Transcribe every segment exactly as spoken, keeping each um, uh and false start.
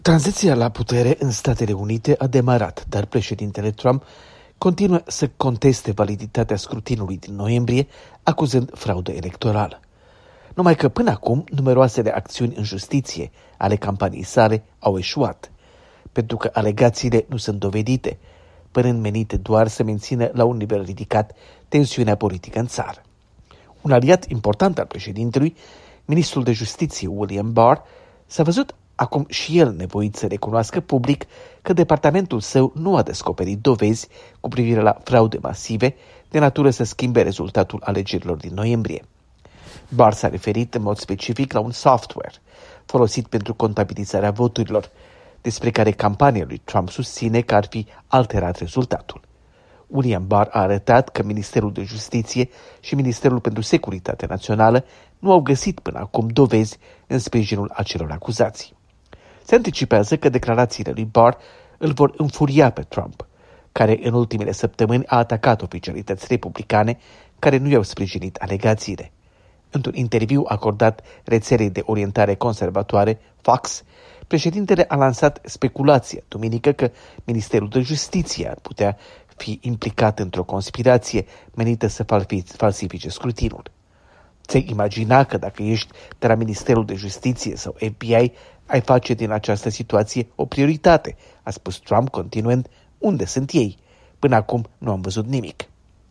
Tranziția la putere în Statele Unite a demarat, dar președintele Trump continuă să conteste validitatea scrutinului din noiembrie, acuzând fraudă electorală. Numai că până acum numeroasele acțiuni în justiție ale campaniei sale au eșuat, pentru că alegațiile nu sunt dovedite, părând menite doar să mențină la un nivel ridicat tensiunea politică în țară. Un aliat important al președintelui, ministrul de justiție William Barr, s-a văzut acum și el nevoit să recunoască public că departamentul său nu a descoperit dovezi cu privire la fraude masive de natură să schimbe rezultatul alegerilor din noiembrie. Barr s-a referit în mod specific la un software folosit pentru contabilizarea voturilor, despre care campania lui Trump susține că ar fi alterat rezultatul. William Barr a arătat că Ministerul de Justiție și Ministerul pentru Securitate Națională nu au găsit până acum dovezi în sprijinul acelor acuzații. Se anticipează că declarațiile lui Barr îl vor înfuria pe Trump, care în ultimele săptămâni a atacat oficialități republicane care nu i-au sprijinit alegațiile. Într-un interviu acordat rețelei de orientare conservatoare Fox, președintele a lansat speculația duminică că Ministerul de Justiție ar putea fi implicat într-o conspirație menită să falsifice scrutinul. Ți-ai imagina că dacă ești de la Ministerul de Justiție sau F B I, ai face din această situație o prioritate, a spus Trump continuând, unde sunt ei? Până acum nu am văzut nimic.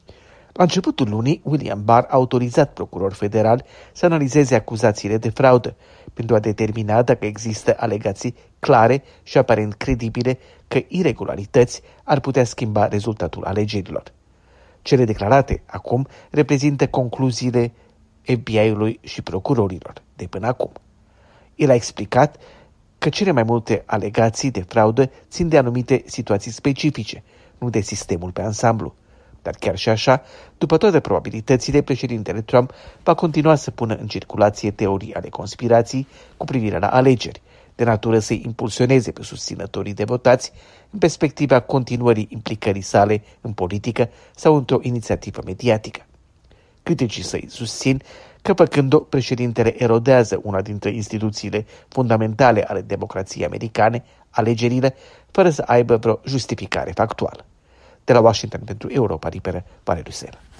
La începutul lunii, William Barr a autorizat procurori federali să analizeze acuzațiile de fraudă pentru a determina dacă există alegații clare și aparent credibile că iregularități ar putea schimba rezultatul alegerilor. Cele declarate acum reprezintă concluziile F B I-ului și procurorilor de până acum. El a explicat că cele mai multe alegații de fraudă țin de anumite situații specifice, nu de sistemul pe ansamblu. Dar chiar și așa, după toate probabilitățile, președintele Trump va continua să pună în circulație teorii ale conspirației cu privire la alegeri, de natură să-i impulsioneze pe susținătorii de votați în perspectiva continuării implicării sale în politică sau într-o inițiativă mediatică. Criticii săi susțin că, făcând-o, președintele erodează una dintre instituțiile fundamentale ale democrației americane, alegerile, fără să aibă vreo justificare factuală. De la Washington pentru Europa Liberă, Valeriu Sela.